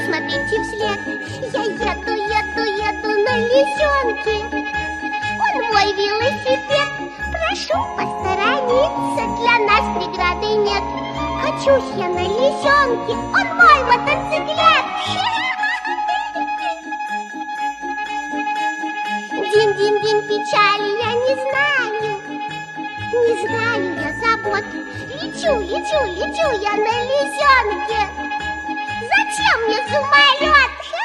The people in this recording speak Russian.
смотрите вслед. Я еду на лисенке. Он мой велосипед. Прошу посторониться, для нас преграды нет. Качусь я на лисенке, он мой мотоциклет. Динь-динь-динь, печали я не знаю. Не знаю я забот. Лечу я на лисенке. Зачем мне самолет?